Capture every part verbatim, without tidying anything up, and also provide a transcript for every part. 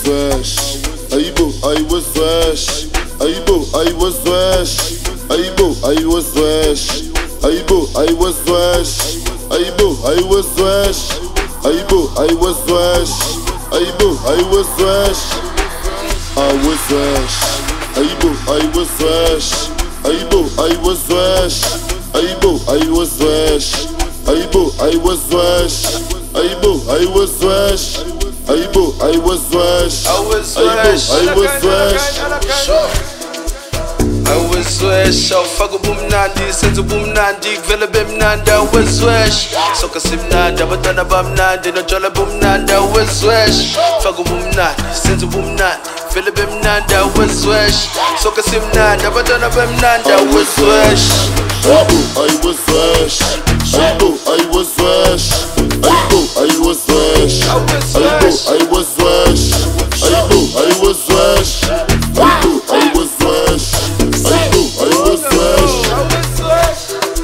fresh. Aibo, I was fresh. Aibo, I was fresh. Aibo, I was fresh. Aibo, I was fresh. Aibo, I was fresh. Aibo, I was fresh. Aibo, I was fresh. I was fresh. Aibo, I was fresh. Aibo, I was fresh. Aibo, I was fresh. Aibo, I was fresh. Aibo, I was fresh. Aibo, I was fresh. I was fresh. I was fresh. I was fresh. Awufaka ubumnandi, senza ubumnandi, kuvele bemnandi. I was fresh. Soka simnandi, abantwana bamnandi, notshwala bumnandi. I was fresh. Faka ubumnandi, senza ubumnandi, kuvele bemnandi. I was fresh. Soka simnandi, abantwana bamnandi. I was fresh. Aibo, I was fresh. Aibo, I was fresh. Aibo, I was fresh. Aibo, I was fresh. Aibo, I was fresh. Aibo, I was fresh. Aibo, I was fresh.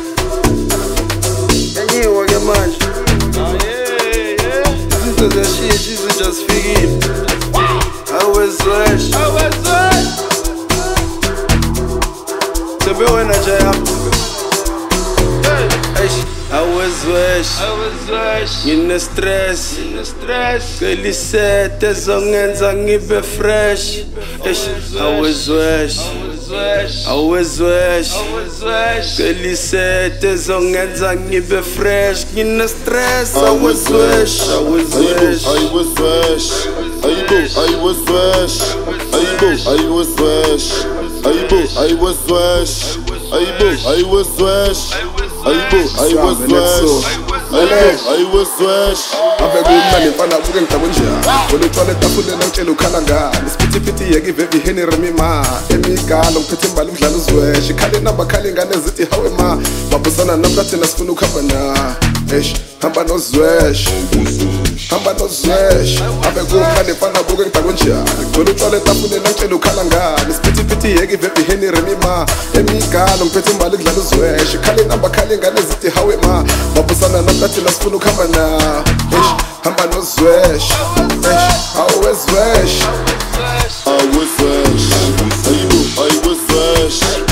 Yanyiwa ke manje. Izinto ziyashintsha, izinto zifikile. I was fresh. I was fresh. Sebe wena nje yapho. I was fresh, I was fresh. Ngine stress, ngine stress. Ngelisete zongenza ngibe fresh. I was fresh, I was fresh. Ngelisete zongenza ngibe fresh. Ngine stress, I was fresh, I was fresh. I was fresh. Aibo, I was fresh. Aibo, I was fresh. Aibo, I was fresh. Aibo, I was fresh. Aibo, I was fresh. Aibo, I was fresh. Abegumani fana buke ngtabunja. Kule toilet tafule namtshela ukhala ngani. Isiphithiphithi yeke ivevi heni remima. Emigalo ngiphethe imbali umdlalo uzwesh. Ikhale nabakhali ingane zithi hawe ma. Babusana namhlathi nasifuna ukuhamba na. Eish, hamba nozwesh. Hamba nozwesh. Abegumani fana buke ngtabunja. Kule toilet tafule namtshela ukhala ngani. Isiphithiphithi yeke ivevi heni remima. Emigalo ngiphethe imbali umdlalo uzwesh. Ikhale nabakhali ingane zithi hawe ma. Babusana namhlathi nasifuna ukuhamba na. Eish, hamba nozwesh. Eish, I was fresh. I was fresh. Aibo, I was fresh.